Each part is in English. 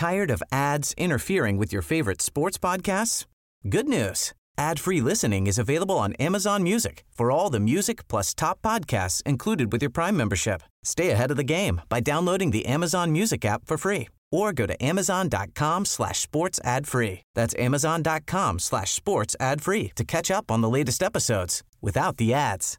Tired of ads interfering with your favorite sports podcasts? Good news. Ad-free listening is available on Amazon Music for all the music plus top podcasts included with your Prime membership. Stay ahead of the game by downloading the Amazon Music app for free or go to amazon.com/sports ad free. That's amazon.com/sports ad free to catch up on the latest episodes without the ads.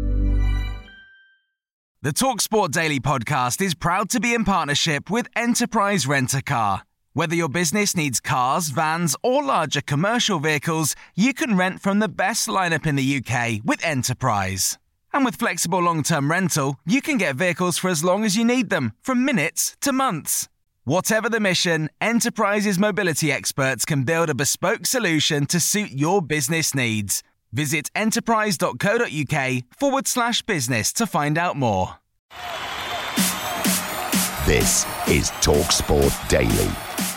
The TalkSport Daily podcast is proud to be in partnership with Enterprise Rent-A-Car. Whether your business needs cars, vans, or larger commercial vehicles, you can rent from the best lineup in the UK with Enterprise. And with flexible long-term rental, you can get vehicles for as long as you need them, from minutes to months. Whatever the mission, Enterprise's mobility experts can build a bespoke solution to suit your business needs. Visit enterprise.co.uk/business to find out more. This is TalkSport Daily.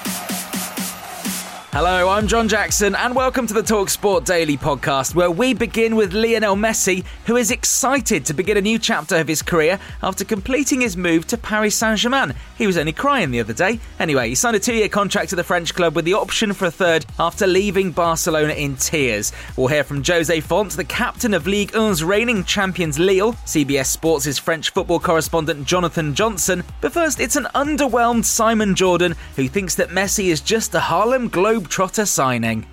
Hello, I'm John Jackson and welcome to the TalkSport Daily podcast, where we begin with Lionel Messi, who is excited to begin a new chapter of his career after completing his move to Paris Saint-Germain. He was only crying the other day. Anyway, he signed a 2-year contract to the French club with the option for a third after leaving Barcelona in tears. We'll hear from Jose Fonte, the captain of Ligue 1's reigning champions Lille, CBS Sports' French football correspondent Jonathan Johnson. But first, it's an underwhelmed Simon Jordan who thinks that Messi is just a Harlem Globetrotter signing.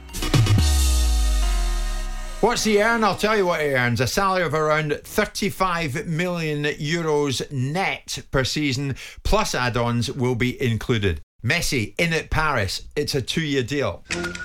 What's he earn? I'll tell you what he earns. A salary of around €35 million net per season, plus add-ons will be included. Messi in at Paris. It's a 2-year deal.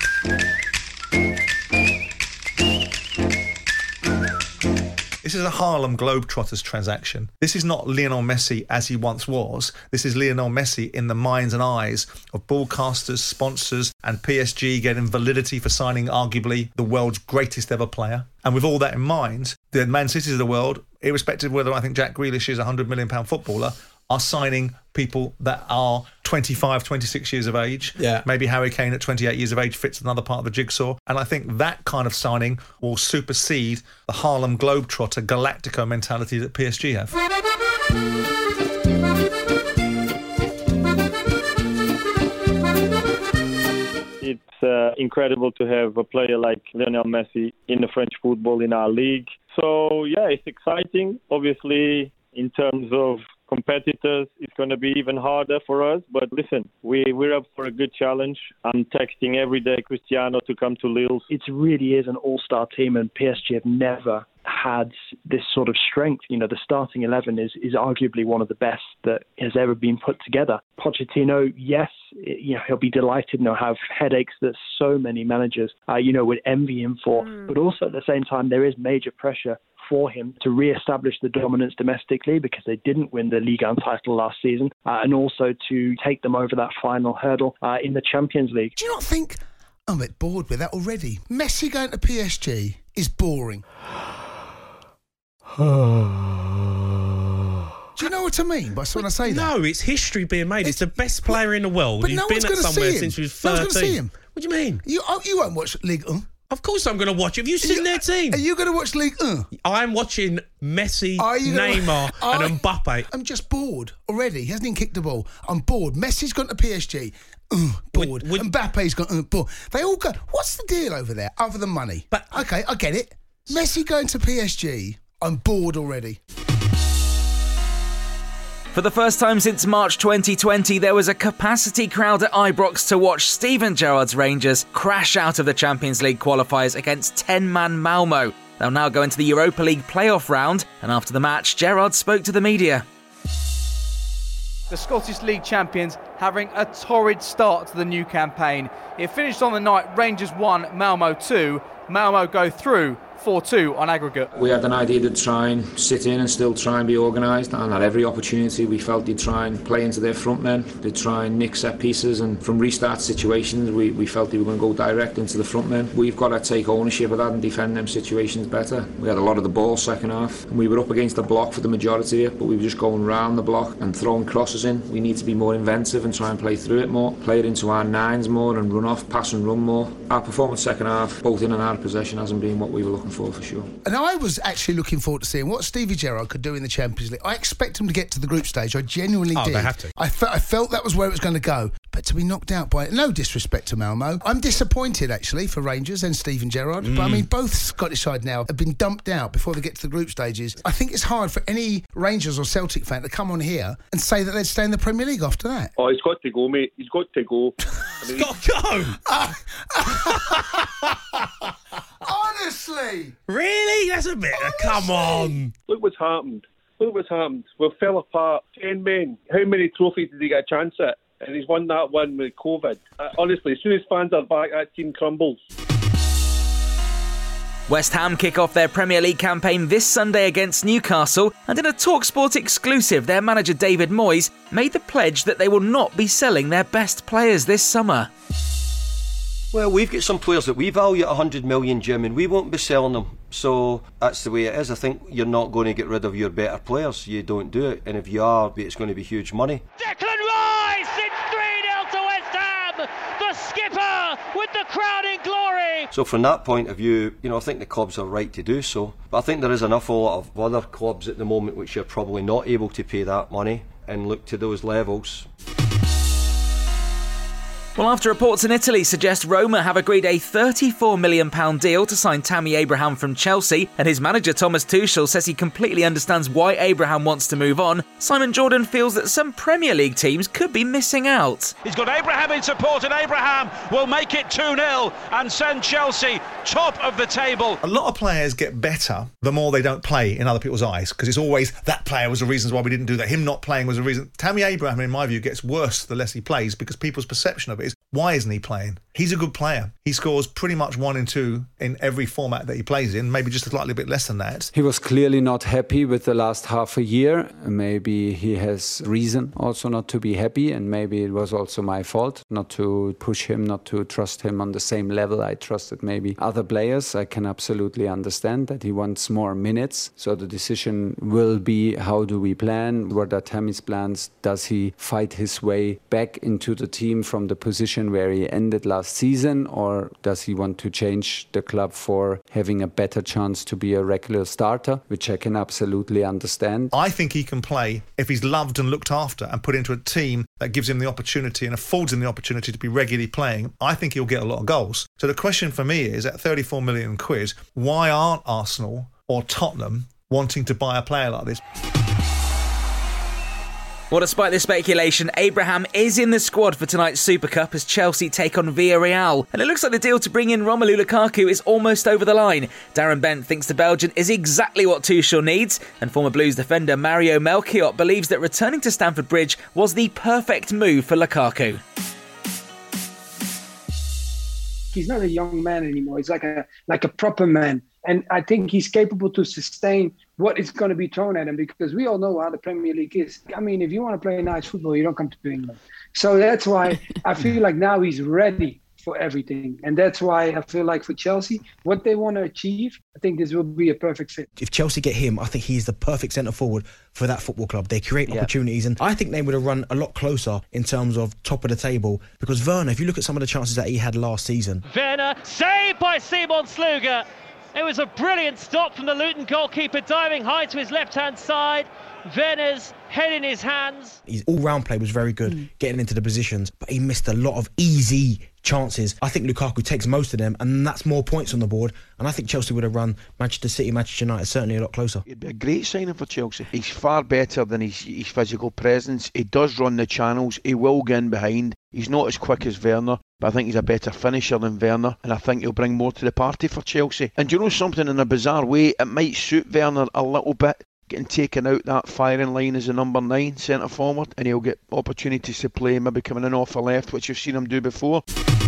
This is a Harlem Globetrotters transaction. This is not Lionel Messi as he once was. This is Lionel Messi in the minds and eyes of broadcasters, sponsors, and PSG getting validity for signing arguably the world's greatest ever player. And with all that in mind, the Man Cities of the world, irrespective of whether I think Jack Grealish is a £100 million footballer, are signing people that are 25, 26 years of age. Yeah. Maybe Harry Kane at 28 years of age fits another part of the jigsaw. And I think that kind of signing will supersede the Harlem Globetrotter Galactico mentality that PSG have. It's incredible to have a player like Lionel Messi in the French football in our league. So, yeah, it's exciting. Obviously, in terms of competitors, it's going to be even harder for us. But listen, we're up for a good challenge. I'm texting every day Cristiano to come to Lille. It really is an all-star team, and PSG have never had this sort of strength. You know, the starting 11 is arguably one of the best that has ever been put together. Pochettino, yes, he'll be delighted and he'll have headaches that so many managers, would envy him for. But also at the same time, there is major pressure for him to re-establish the dominance domestically because they didn't win the Ligue 1 title last season, and also to take them over that final hurdle in the Champions League. Do you not think I'm a bit bored with that already? Messi going to PSG is boring. Do you know what I mean by when I say that? No, it's history being made. It's the best player in the world. But He's no been one's at going to somewhere see him. since he was 13. No one's going to see him. What do you mean? You won't watch Ligue 1. Of course I'm going to watch it. Have you seen their team? Are you going to watch Ligue 1? I'm watching Messi, Neymar and Mbappe. I'm just bored already. He hasn't even kicked the ball. I'm bored. Messi's gone to PSG. Bored. Mbappe's gone bored. They all go, what's the deal over there other than money? But okay, I get it. Messi going to PSG. I'm bored already. For the first time since March 2020, there was a capacity crowd at Ibrox to watch Steven Gerrard's Rangers crash out of the Champions League qualifiers against 10-man Malmo. They'll now go into the Europa League playoff round, and after the match, Gerrard spoke to the media. The Scottish League champions having a torrid start to the new campaign. It finished on the night Rangers 1, Malmo 2. Malmo go through 4-2 on aggregate. We had an idea to try and sit in and still try and be organised, and at every opportunity we felt they'd try and play into their front men, they'd try and nick set pieces, and from restart situations we felt they were going to go direct into the front men. We've got to take ownership of that and defend them situations better. We had a lot of the ball second half, and we were up against the block for the majority of it, but we were just going round the block and throwing crosses in. We need to be more inventive and try and play through it more, play it into our nines more and run off, pass and run more. Our performance second half, both in and out of possession, hasn't been what we were looking for sure. And I was actually looking forward to seeing what Stevie Gerrard could do in the Champions League. I expect him to get to the group stage. I genuinely did. They have to. I felt that was where it was going to go. But to be knocked out by, no disrespect to Malmo, I'm disappointed actually for Rangers and Steven Gerrard. But I mean, both Scottish side now have been dumped out before they get to the group stages. I think it's hard for any Rangers or Celtic fan to come on here and say that they'd stay in the Premier League after that. Oh, he's got to go, mate. He's got to go. He's got to go! Honestly? Really? That's a bit... Come on! Look what's happened. We fell apart. 10 men. How many trophies did he get a chance at? And he's won that one with COVID. Honestly, as soon as fans are back, that team crumbles. West Ham kick off their Premier League campaign this Sunday against Newcastle, and in a TalkSport exclusive, their manager David Moyes made the pledge that they will not be selling their best players this summer. Well, we've got some players that we value at 100 million, Jim, and we won't be selling them. So that's the way it is. I think you're not going to get rid of your better players. You don't do it. And if you are, it's going to be huge money. Declan Rice! It's 3-0 to West Ham! The skipper with the crowning glory! So from that point of view, I think the clubs are right to do so. But I think there is an awful lot of other clubs at the moment which are probably not able to pay that money and look to those levels. Well, after reports in Italy suggest Roma have agreed a £34 million deal to sign Tammy Abraham from Chelsea, and his manager Thomas Tuchel says he completely understands why Abraham wants to move on, Simon Jordan feels that some Premier League teams could be missing out. He's got Abraham in support, and Abraham will make it 2-0 and send Chelsea top of the table. A lot of players get better the more they don't play in other people's eyes, because it's always that player was the reasons why we didn't do that. Him not playing was the reason. Tammy Abraham, in my view, gets worse the less he plays, because people's perception of it is, why isn't he playing? He's a good player. He scores pretty much 1 and 2 in every format that he plays in, maybe just a slightly bit less than that. He was clearly not happy with the last half a year. Maybe he has reason also not to be happy, and maybe it was also my fault not to push him, not to trust him on the same level I trusted maybe other players. I can absolutely understand that he wants more minutes. So the decision will be, how do we plan? What are Tammy's plans? Does he fight his way back into the team from the position where he ended last season, or does he want to change the club for having a better chance to be a regular starter, which I can absolutely understand. I think he can play if he's loved and looked after and put into a team that gives him the opportunity and affords him the opportunity to be regularly playing. I think he'll get a lot of goals. So the question for me is, at 34 million quid, why aren't Arsenal or Tottenham wanting to buy a player like this? Well, despite this speculation, Abraham is in the squad for tonight's Super Cup as Chelsea take on Villarreal. And it looks like the deal to bring in Romelu Lukaku is almost over the line. Darren Bent thinks the Belgian is exactly what Tuchel needs, and former Blues defender Mario Melchiot believes that returning to Stamford Bridge was the perfect move for Lukaku. He's not a young man anymore. He's like a proper man. And I think he's capable to sustain what is going to be thrown at him, because we all know how the Premier League is. I mean, if you want to play nice football, you don't come to England. So that's why I feel like now he's ready for everything. And that's why I feel like for Chelsea, what they want to achieve, I think this will be a perfect fit. If Chelsea get him, I think he's the perfect centre forward for that football club. They create opportunities, and I think they would have run a lot closer in terms of top of the table, because Werner, if you look at some of the chances that he had last season. Werner, saved by Simon Sluga. It was a brilliant stop from the Luton goalkeeper, diving high to his left-hand side. Werner's head in his hands. His all-round play was very good, getting into the positions, but he missed a lot of easy chances. I think Lukaku takes most of them, and that's more points on the board. And I think Chelsea would have run Manchester City, Manchester United certainly a lot closer. It'd be a great signing for Chelsea. He's far better than his physical presence. He does run the channels. He will get in behind. He's not as quick as Werner, but I think he's a better finisher than Werner, and I think he'll bring more to the party for Chelsea. And do you know something, in a bizarre way, it might suit Werner a little bit, getting taken out that firing line as a number 9 centre forward, and he'll get opportunities to play, maybe coming in off the left, which you've seen him do before.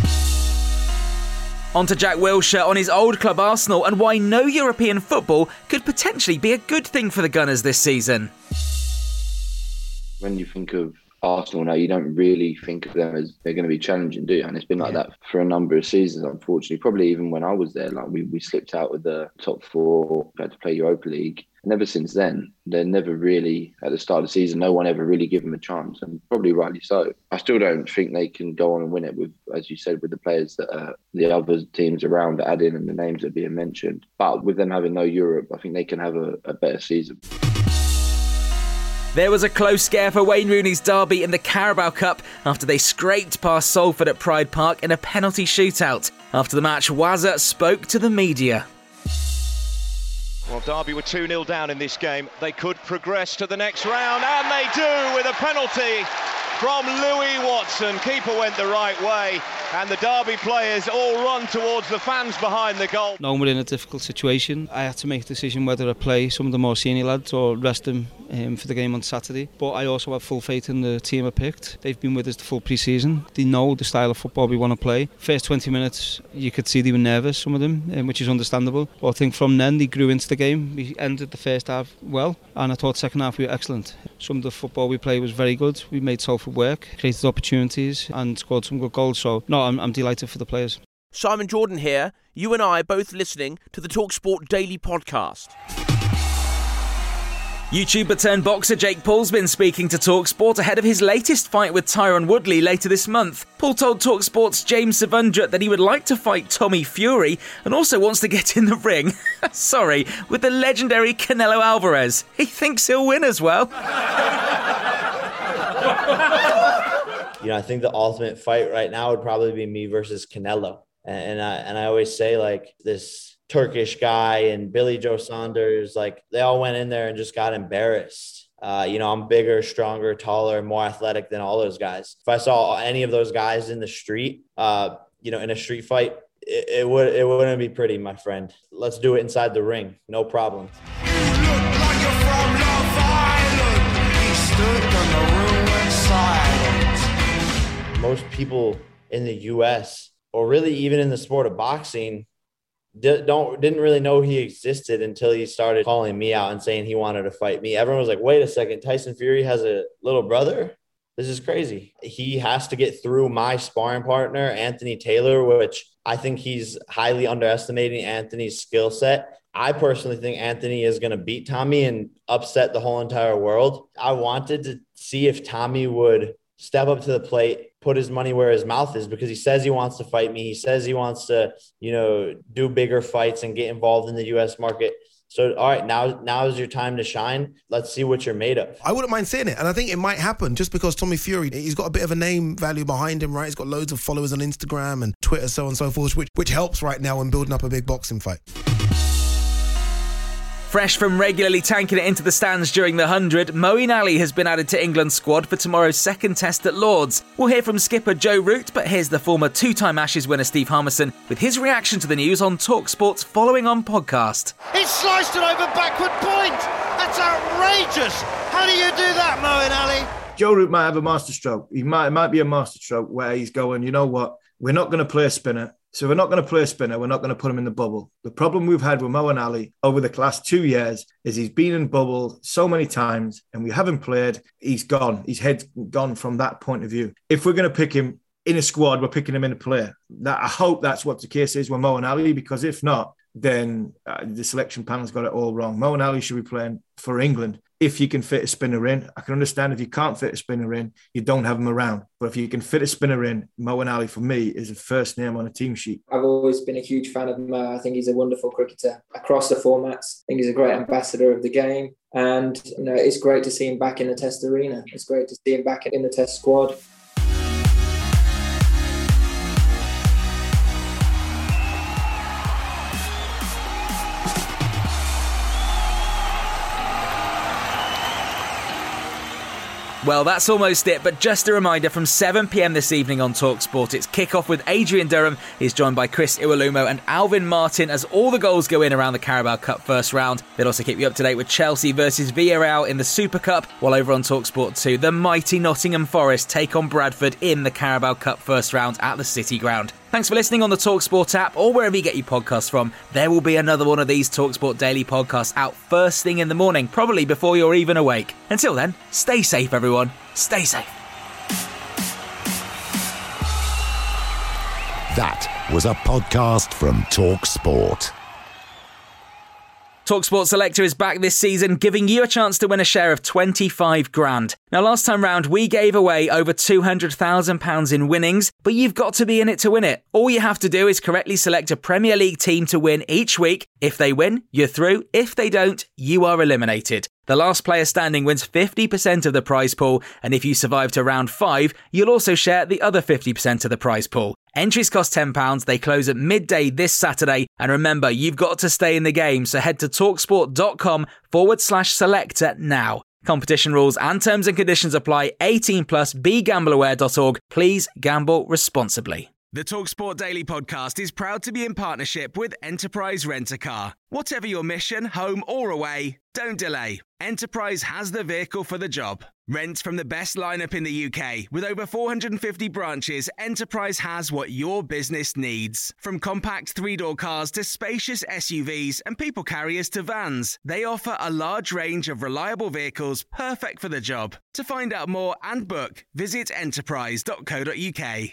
On to Jack Wilshere on his old club Arsenal, and why no European football could potentially be a good thing for the Gunners this season. When you think of Arsenal now, you don't really think of them as they're going to be challenging, do you? And it's been like that for a number of seasons, unfortunately. Probably even when I was there, like we slipped out with the top 4, had to play Europa League. And ever since then, they're never really, at the start of the season, no one ever really give them a chance, and probably rightly so. I still don't think they can go on and win it with, as you said, with the players that the other teams around that add in and the names that are being mentioned. But with them having no Europe, I think they can have a better season. There was a close scare for Wayne Rooney's Derby in the Carabao Cup after they scraped past Salford at Pride Park in a penalty shootout. After the match, Wazza spoke to the media. Well, Derby were 2-0 down in this game. They could progress to the next round, and they do with a penalty from Louis Watson. Keeper went the right way, and the Derby players all run towards the fans behind the goal. No, we're in a difficult situation. I had to make a decision whether I play some of the more senior lads or rest them for the game on Saturday. But I also have full faith in the team I picked. They've been with us the full pre-season. They know the style of football we want to play. First 20 minutes, you could see they were nervous, some of them, which is understandable. But I think from then they grew into the game. We ended the first half well, and I thought second half we were excellent. Some of the football we played was very good. We made Salford work, created opportunities and scored some good goals. So no, I'm delighted for the players. Simon Jordan here. You and I both listening to the TalkSport Daily podcast. YouTuber turned boxer Jake Paul's been speaking to TalkSport ahead of his latest fight with Tyron Woodley later this month. Paul told TalkSport's James Savundra that he would like to fight Tommy Fury and also wants to get in the ring, with the legendary Canelo Alvarez. He thinks he'll win as well. I think the ultimate fight right now would probably be me versus Canelo. And I always say, like, this Turkish guy and Billy Joe Saunders, like, they all went in there and just got embarrassed. I'm bigger, stronger, taller, more athletic than all those guys. If I saw any of those guys in the street, in a street fight, it wouldn't be pretty, my friend. Let's do it inside the ring. No problem. You look like you're from Love Island. He stood in the room in silence. Most people in the U.S., or really even in the sport of boxing, didn't really know he existed until he started calling me out and saying he wanted to fight me. Everyone was like, wait a second, Tyson Fury has a little brother? This is crazy. He has to get through my sparring partner, Anthony Taylor, which I think he's highly underestimating Anthony's skill set. I personally think Anthony is going to beat Tommy and upset the whole entire world. I wanted to see if Tommy would step up to the plate, put his money where his mouth is, because he says he wants to fight me. He says he wants to, do bigger fights and get involved in the U.S. market. So, all right, now is your time to shine. Let's see what you're made of. I wouldn't mind seeing it, and I think it might happen just because Tommy Fury, he's got a bit of a name value behind him, right? He's got loads of followers on Instagram and Twitter, so on and so forth, which helps right now in building up a big boxing fight. Fresh from regularly tanking it into the stands during the 100, Moeen Ali has been added to England's squad for tomorrow's second test at Lord's. We'll hear from skipper Joe Root, but here's the former two-time Ashes winner Steve Harmison with his reaction to the news on TalkSport's Following On podcast. He's sliced it over backward point. That's outrageous. How do you do that, Moeen Ali? Joe Root might have a masterstroke. It might be a masterstroke where he's going, you know what, we're not going to play a spinner. So we're not going to play a spinner. We're not going to put him in the bubble. The problem we've had with Moeen Ali over the last 2 years is he's been in bubble so many times and we haven't played. He's gone. His head's gone from that point of view. If we're going to pick him in a squad, we're picking him in a player. I hope that's what the case is with Moeen Ali, because if not, then the selection panel's got it all wrong. Moeen Ali should be playing for England. If you can fit a spinner in, I can understand if you can't fit a spinner in, you don't have him around. But if you can fit a spinner in, Moeen Ali for me is the first name on a team sheet. I've always been a huge fan of Mo. I think he's a wonderful cricketer across the formats. I think he's a great ambassador of the game. And it's great to see him back in the Test arena. It's great to see him back in the Test squad. Well, that's almost it, but just a reminder, from 7 p.m. this evening on TalkSport, it's kick-off with Adrian Durham. He's joined by Chris Iwelumo and Alvin Martin as all the goals go in around the Carabao Cup first round. They'll also keep you up to date with Chelsea versus Villarreal in the Super Cup, while over on TalkSport 2, the mighty Nottingham Forest take on Bradford in the Carabao Cup first round at the City Ground. Thanks for listening on the TalkSport app or wherever you get your podcasts from. There will be another one of these TalkSport Daily podcasts out first thing in the morning, probably before you're even awake. Until then, stay safe, everyone. Stay safe. That was a podcast from TalkSport. TalkSport Selector is back this season, giving you a chance to win a share of 25 grand. Now, last time round, we gave away over £200,000 in winnings, but you've got to be in it to win it. All you have to do is correctly select a Premier League team to win each week. If they win, you're through. If they don't, you are eliminated. The last player standing wins 50% of the prize pool, and if you survive to round 5, you'll also share the other 50% of the prize pool. Entries cost £10, they close at midday this Saturday, and remember, you've got to stay in the game, so head to talksport.com/selector now. Competition rules and terms and conditions apply. 18+, begambleaware.org. Please gamble responsibly. The TalkSport Daily podcast is proud to be in partnership with Enterprise Rent-A-Car. Whatever your mission, home or away, don't delay. Enterprise has the vehicle for the job. Rent from the best lineup in the UK. With over 450 branches, Enterprise has what your business needs. From compact 3-door cars to spacious SUVs and people carriers to vans, they offer a large range of reliable vehicles perfect for the job. To find out more and book, visit enterprise.co.uk.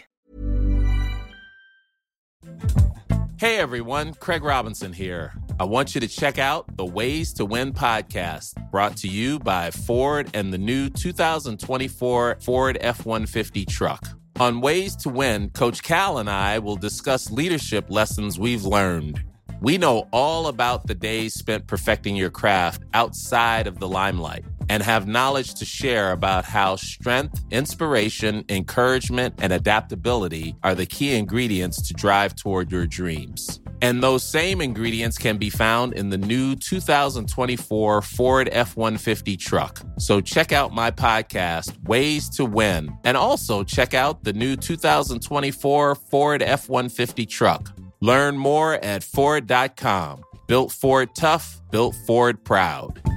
Hey everyone, Craig Robinson here. I want you to check out the Ways to Win podcast, brought to you by Ford and the new 2024 Ford F-150 truck. On Ways to Win, Coach Cal and I will discuss leadership lessons we've learned. We know all about the days spent perfecting your craft outside of the limelight and have knowledge to share about how strength, inspiration, encouragement, and adaptability are the key ingredients to drive toward your dreams. And those same ingredients can be found in the new 2024 Ford F-150 truck. So check out my podcast, Ways to Win, and also check out the new 2024 Ford F-150 truck. Learn more at Ford.com. Built Ford tough, built Ford proud.